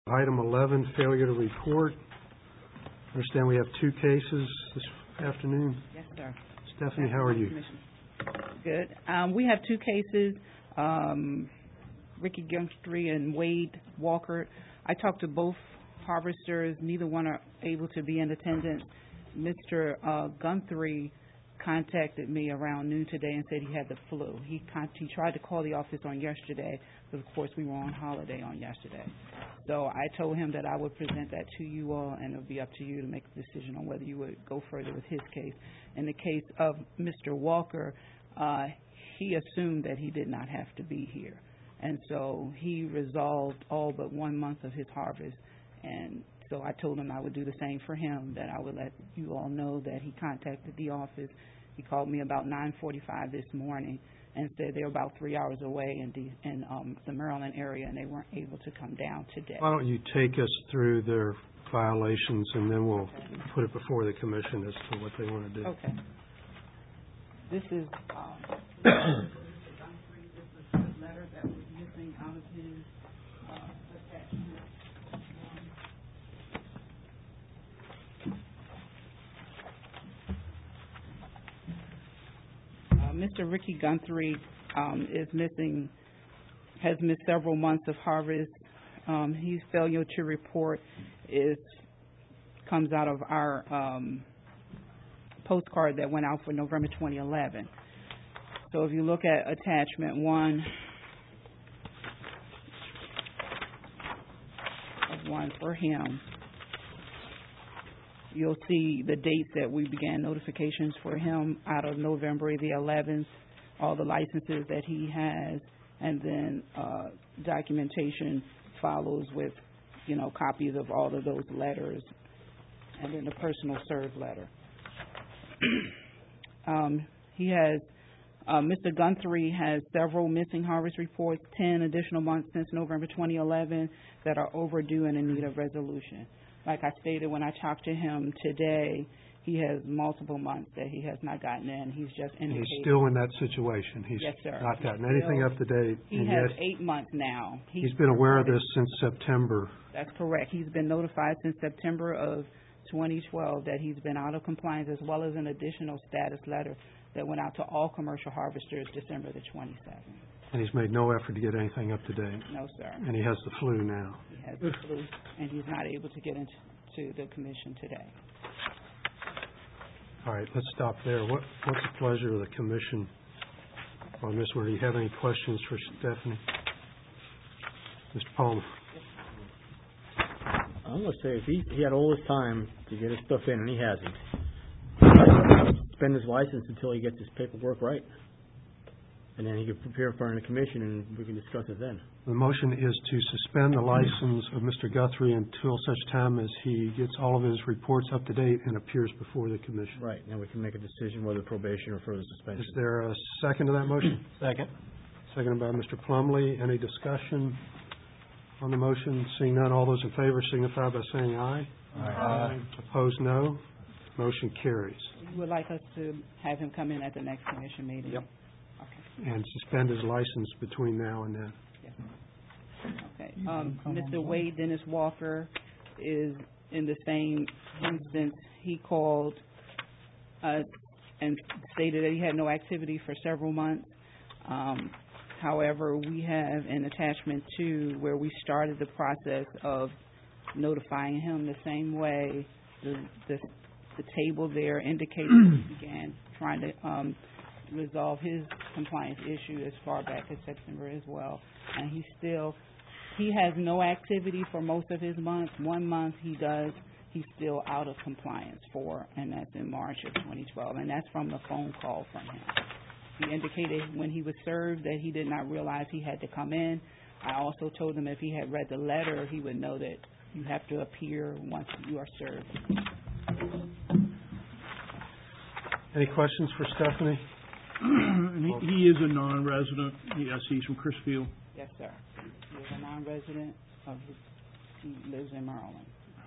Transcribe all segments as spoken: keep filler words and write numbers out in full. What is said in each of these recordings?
Item eleven, failure to report. I understand we have two cases this afternoon. Yes, sir. Stephanie, how are you? Good. Um, we have two cases, um, Ricky Guthrie and Wade Walker. I talked to both harvesters. Neither one are able to be in attendance. Mister Uh, Guthrie contacted me around noon today and said he had the flu. He, con- he tried to call the office on yesterday, but of course we were on holiday on yesterday. So I told him that I would present that to you all, and it would be up to you to make the decision on whether you would go further with his case. In the case of Mister Walker, uh, he assumed that he did not have to be here, and so he resolved all but one month of his harvest. And so I told him I would do the same for him, that I would let you all know that he contacted the office. He called me about nine forty-five this morning and said they were about three hours away in the, in um, the Maryland area, and they weren't able to come down today. Why don't you take us through their violations, and then we'll okay. put it before the commission as to what they want to do. Okay. This is um, this is the letter that was missing out of his uh, attachment. Uh, Mister Ricky Guthrie um, is missing, has missed several months of harvest. Um, his failure to report is comes out of our um, postcard that went out for November twenty eleven. So if you look at attachment one of one for him, you'll see the dates that we began notifications for him out of November the eleventh, all the licenses that he has, and then uh, documentation follows with, you know, copies of all of those letters, and then the personal serve letter. um, he has, uh, Mister Guthrie has several missing harvest reports, ten additional months since November twenty eleven that are overdue and in need of resolution. Like I stated when I talked to him today, he has multiple months that he has not gotten in. He's just indicated. He's still in that situation. He's yes, sir. not gotten He's anything still, up to date. He and has yet eight months now. He's, he's been aware of this since September. That's correct. He's been notified since September of twenty twelve that he's been out of compliance, as well as an additional status letter that went out to all commercial harvesters December the twenty-seventh. And he's made no effort to get anything up to date. No, sir. And he has the flu now. He has the flu, and he's not able to get into to the commission today. All right, let's stop there. What, what's the pleasure of the commission on this one? Do you have any questions for Stephanie? Mister Palmer. I'm going to say if he, he had all his time to get his stuff in, and he hasn't, spend his license until he gets his paperwork right. And then he can prepare for the commission, and we can discuss it then. The motion is to suspend the license of Mister Guthrie until such time as he gets all of his reports up to date and appears before the commission. Right. Then we can make a decision whether probation or further suspension. Is there a second to that motion? Second. Seconded by Mister Plumlee. Any discussion on the motion? Seeing none, all those in favor signify by saying aye. Aye. Aye. Opposed, no. Motion carries. You would like us to have him come in at the next commission meeting? Yep. Okay. And suspend his license between now and then. Yes. Okay. Um, Mister Wade Dennis Walker is in the same instance. He called us and stated that he had no activity for several months. Um, however, we have an attachment two where we started the process of notifying him the same way. The, the, the table there indicates that he began trying to um, resolve his compliance issue as far back as September as well. And he still, he has no activity for most of his months. One month he does, he's still out of compliance for, and that's in March of twenty twelve. And that's from the phone call from him. He indicated when he was served that he did not realize he had to come in. I also told him if he had read the letter, he would know that you have to appear once you are served. Any questions for Stephanie? he, he is a non-resident. Yes, he's from Chrisfield. Yes, sir. He is a non-resident of his, he lives in Maryland.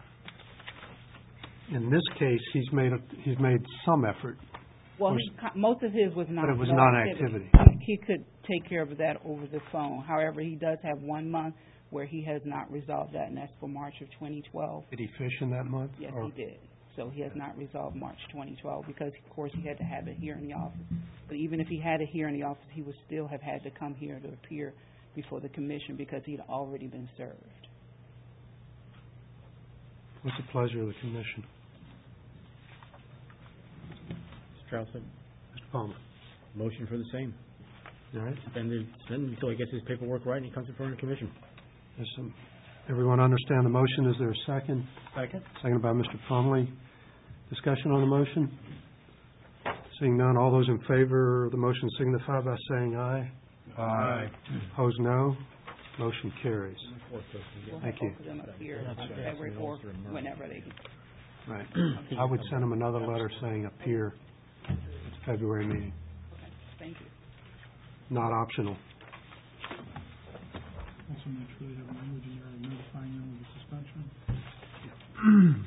In this case, he's made a, he's made some effort. Well, he, most of his was not. But it was no non-activity. He, he could take care of that over the phone. However, he does have one month where he has not resolved that, and that's for March of twenty twelve. Did he fish in that month? Yes, or- he did. So he has not resolved March twenty twelve because, of course, he had to have it here in the office. But even if he had it here in the office, he would still have had to come here to appear before the commission because he'd already been served. What's the pleasure of the commission? Mister Trouseman, Mister Palmer? motion for the same. All right. Suspend it, suspend it until he gets his paperwork right and he comes in front of the commission. There's some, everyone understand the motion? Is there a second? Second. Seconded by Mister Plumlee. Discussion on the motion? Seeing none, all those in favor of the motion signify by saying aye. Aye. Opposed, no. Motion carries. We'll Thank have you. both of them up here on February fourth, whenever they, Right. I would send them another letter saying appear at the February meeting. thank you. Not optional. Also make sure they have language in there notifying them of the suspension.